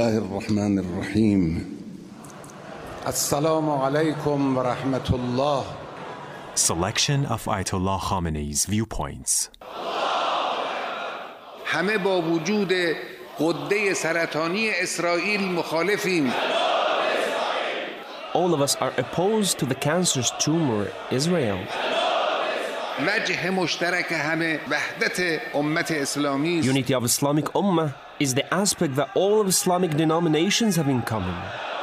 الله الرحمن الرحیم. السلام علیکم و رحمت الله. Selection of Ayatollah Khamenei's viewpoints. همه با وجود غده سرطانی اسرائیل مخالفیم. All of us are opposed to the cancerous tumor Israel. وجه مشترک همه وحدت امت اسلامی است. Unity of Islamic Ummah is the aspect that all of Islamic denominations have in common.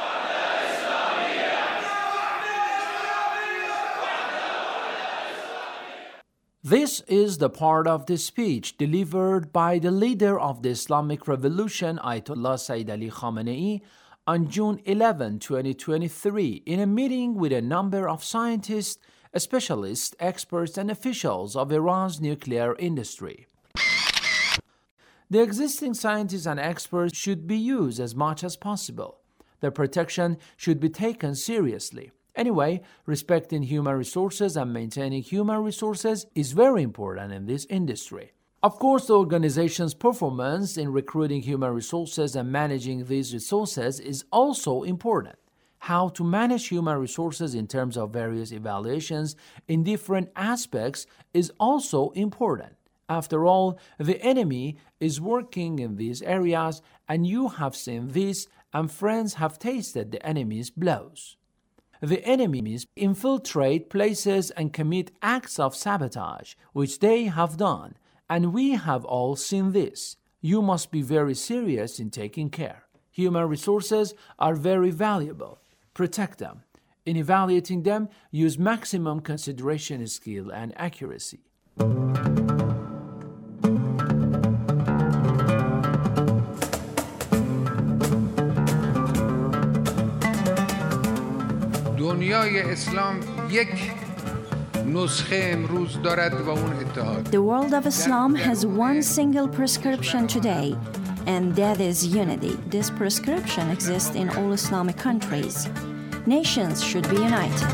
This is the part of the speech delivered by the leader of the Islamic Revolution, Ayatollah Sayyid Ali Khamenei, on June 11, 2023, in a meeting with a number of scientists, specialists, experts, and officials of Iran's nuclear industry. The existing scientists and experts should be used as much as possible. Their protection should be taken seriously. Anyway, respecting human resources and maintaining human resources is very important in this industry. Of course, the organization's performance in recruiting human resources and managing these resources is also important. How to manage human resources in terms of various evaluations in different aspects is also important. After all, the enemy is working in these areas, and you have seen this, and friends have tasted the enemy's blows. The enemies infiltrate places and commit acts of sabotage, which they have done, and we have all seen this. You must be very serious in taking care. Human resources are very valuable. Protect them. In evaluating them, use maximum consideration, skill, and accuracy. دنیای اسلام یک نسخه امروز دارد و اون اتحاد. The world of Islam has one single prescription today, and that is unity. This prescription exists in all Islamic countries. Nations should be united.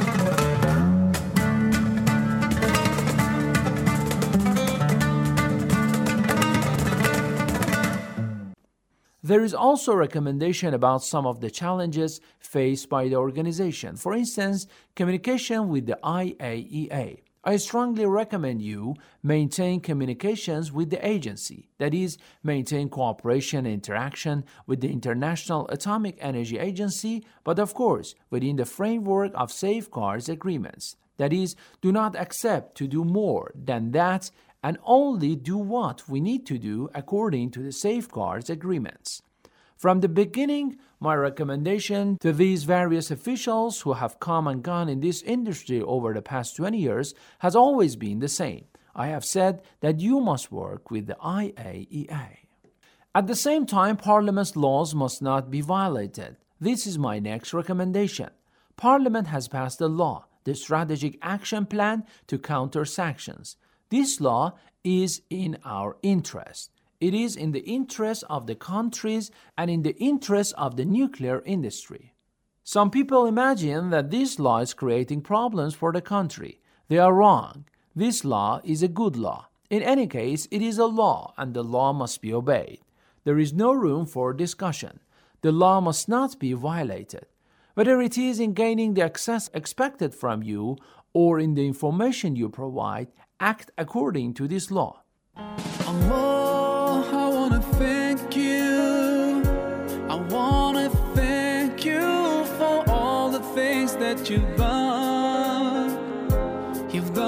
There is also a recommendation about some of the challenges faced by the organization. For instance, communication with the IAEA. I strongly recommend you maintain communications with the agency, that is, maintain cooperation and interaction with the International Atomic Energy Agency, but of course, within the framework of safeguards agreements. That is, do not accept to do more than that and only do what we need to do according to the safeguards agreements. From the beginning, my recommendation to these various officials who have come and gone in this industry over the past 20 years has always been the same. I have said that you must work with the IAEA. At the same time, Parliament's laws must not be violated. This is my next recommendation. Parliament has passed a law, the Strategic Action Plan to counter sanctions. This law is in our interest. It is in the interest of the countries and in the interest of the nuclear industry. Some people imagine that this law is creating problems for the country. They are wrong. This law is a good law. In any case, it is a law and the law must be obeyed. There is no room for discussion. The law must not be violated. Whether it is in gaining the access expected from you or in the information you provide, act according to this law. Allah, I want to thank you. I want to thank you for all the things that you've done. You've done